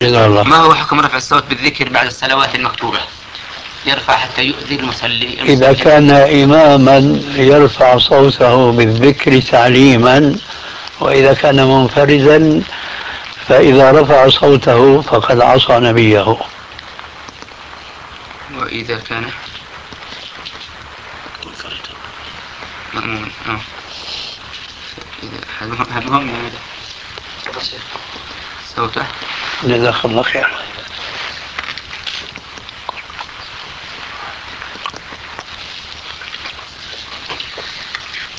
ما هو حكم رفع الصوت بالذكر بعد الصلوات المكتوبة؟ يرفع حتى يؤذي المصلي. إذا كان إماما يرفع صوته بالذكر تعليما، وإذا كان منفردا فإذا رفع صوته فقد عصى نبيه. وإذا كان مأموما هذا مهم صوته. جزاك الله خير.